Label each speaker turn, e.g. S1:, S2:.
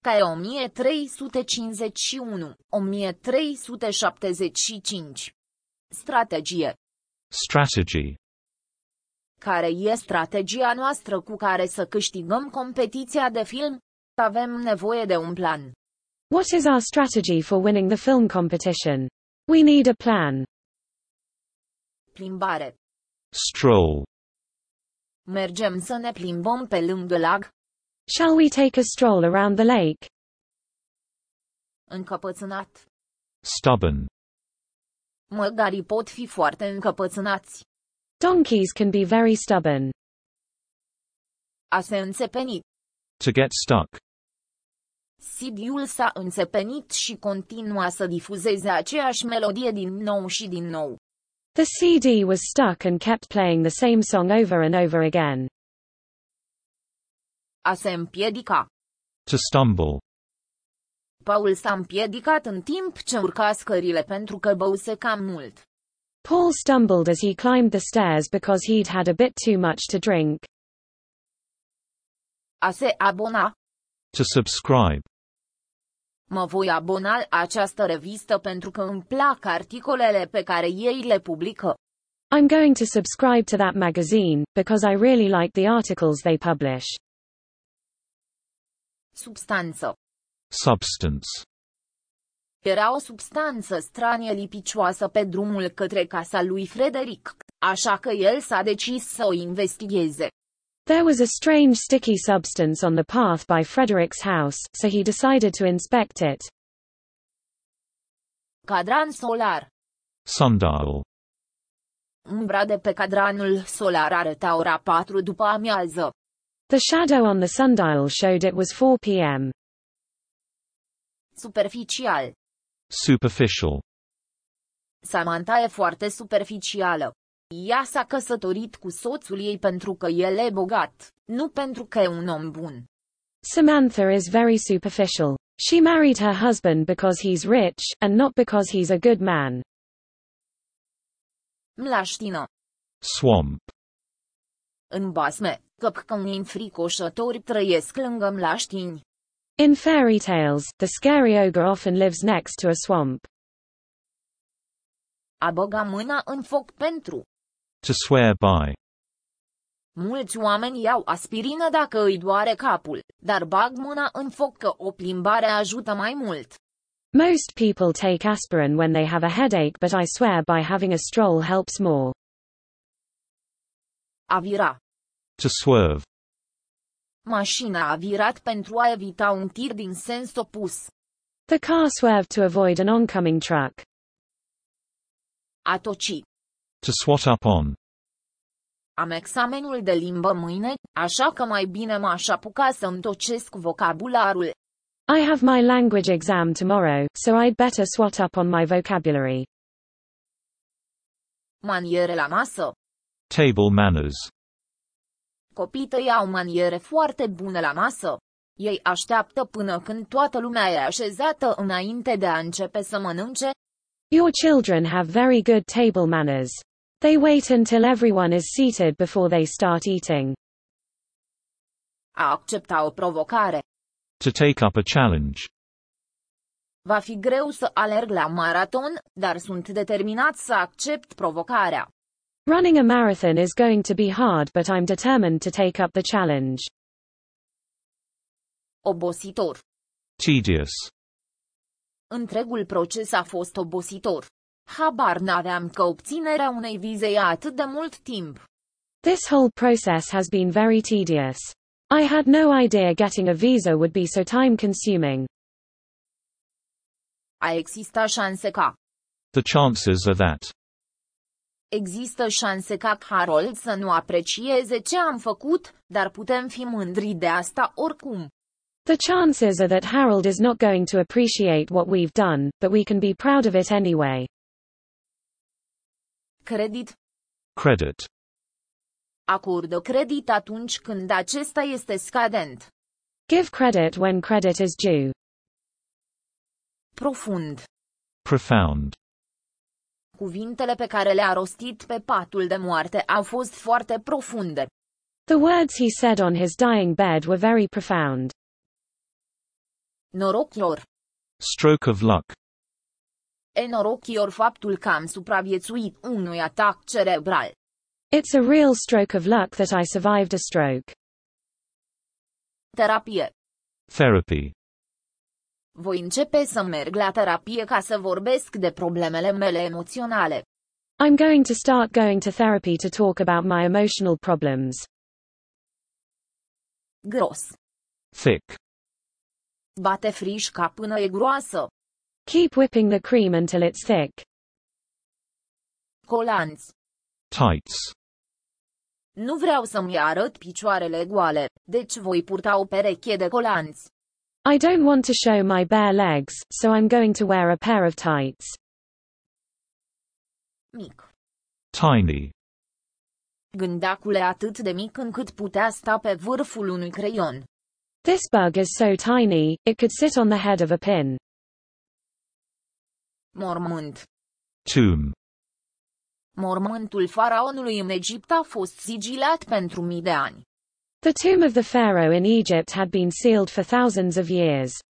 S1: Ca e 1351, 1375. Strategie.
S2: Strategy.
S1: Care e strategia noastră cu care să câștigăm competiția de film? Avem nevoie de un plan.
S3: What is our strategy for winning the film competition? We need a plan.
S1: Plimbare.
S2: Stroll.
S1: Mergem să ne plimbăm pe lângă lag?
S3: Shall we take a stroll around the lake?
S1: Încăpățânat.
S2: Stubborn.
S1: Măgarii pot fi foarte încăpățânați.
S3: Donkeys can be very stubborn.
S1: A se înțepeni.
S2: To get stuck.
S1: CD-ul s-a înțepenit și continua să difuzeze aceeași melodie din nou și din nou.
S3: The CD was stuck and kept playing the same song over and over again.
S1: A se împiedica.
S2: To stumble.
S1: Paul s-a împiedicat în timp ce urca scările pentru că băuse cam mult.
S3: Paul stumbled as he climbed the stairs because he'd had a bit too much to drink.
S1: A se abona.
S2: To subscribe.
S1: Mă voi abona la această revistă pentru că îmi plac articolele pe care ei le publică.
S3: I'm going to subscribe to that magazine, because I really like the articles they publish.
S1: Substanță.
S2: Substance.
S1: Era o substanță stranie lipicioasă pe drumul către casa lui Frederic, așa că el s-a decis să o investigheze.
S3: There was a strange sticky substance on the path by Frederick's house, so he decided to inspect it.
S1: Cadran solar.
S2: Sundial.
S1: Umbra de pe cadranul solar arăta ora 4 după amiază.
S3: The shadow on the sundial showed it was 4 p.m.
S1: Superficial.
S2: Superficial.
S1: Samantha e foarte superficială. Ea s-a căsătorit cu soțul ei pentru că el e bogat, nu pentru că e un om bun.
S3: Samantha is very superficial. She married her husband because he's rich, and not because he's a good man.
S1: Mlaștină.
S2: Swamp.
S1: În basme, căpcăuni înfricoșători trăiesc lângă mlaștini.
S3: In fairy tales, the scary ogre often lives next to a swamp.
S1: A băga mâna în foc pentru.
S2: To swear by.
S1: Mulți oameni iau aspirină dacă îi doare capul, dar bag mâna în foc că o plimbare ajută mai mult.
S3: Most people take aspirin when they have a headache, but I swear by having a stroll helps more.
S1: A vira.
S2: To swerve.
S1: Mașina a virat pentru a evita un tir din sens opus.
S3: The car swerved to avoid an oncoming truck.
S1: A toci.
S2: To swat up on.
S1: Am examenul de limbă mâine, așa că mai bine m-aș apuca să-mi tocesc vocabularul.
S3: I have my language exam tomorrow, so I'd better swat up on my vocabulary.
S1: Maniere la masă.
S2: Table manners.
S1: Copiii tăi au maniere foarte bune la masă. Ei așteaptă până când toată lumea e așezată înainte de a începe să mănânce.
S3: Your children have very good table manners. They wait until everyone is seated before they start eating.
S1: A accepta o provocare.
S2: To take up a challenge.
S1: Va fi greu să alerg la maraton, dar sunt determinat să accept provocarea.
S3: Running a marathon is going to be hard, but I'm determined to take up the challenge.
S1: Obositor.
S2: Tedious.
S1: Întregul proces a fost obositor. Habar n-aveam că obținerea unei vize ia atât de mult timp.
S3: This whole process has been very tedious. I had no idea getting a visa would be so time-consuming.
S1: A exista șanse ca.
S2: The chances are that.
S1: Există șanse ca Harold să nu aprecieze ce am făcut, dar putem fi mândri de asta oricum.
S3: The chances are that Harold is not going to appreciate what we've done, but we can be proud of it anyway.
S1: Credit.
S2: Credit.
S1: Acordă credit atunci când acesta este scadent.
S3: Give credit when credit is due.
S1: Profund.
S2: Profound.
S1: Cuvintele pe care le-a rostit pe patul de moarte au fost foarte profunde.
S3: The words he said on his dying bed were very profound.
S1: Norochior.
S2: Stroke of luck.
S1: E norochior faptul că am supraviețuit unui atac cerebral.
S3: It's a real stroke of luck that I survived a stroke.
S1: Terapie.
S2: Therapy.
S1: Voi începe să merg la terapie ca să vorbesc de problemele mele emoționale.
S3: I'm going to start going to therapy to talk about my emotional problems.
S1: Gros.
S2: Thick.
S1: Bate frișca până e groasă.
S3: Keep whipping the cream until it's thick.
S1: Colanți.
S2: Tights.
S1: Nu vreau să-mi arăt picioarele goale, deci voi purta o pereche de colanți.
S3: I don't want to show my bare legs, so I'm going to wear a pair of tights.
S1: Mic.
S2: Tiny.
S1: Gândacul e atât de mic încât putea sta pe vârful unui creion.
S3: This bug is so tiny, it could sit on the head of a pin.
S1: Mormânt.
S2: Tomb.
S1: Mormântul faraonului în Egipt a fost sigilat pentru mii de ani.
S3: The tomb of the pharaoh in Egypt had been sealed for thousands of years.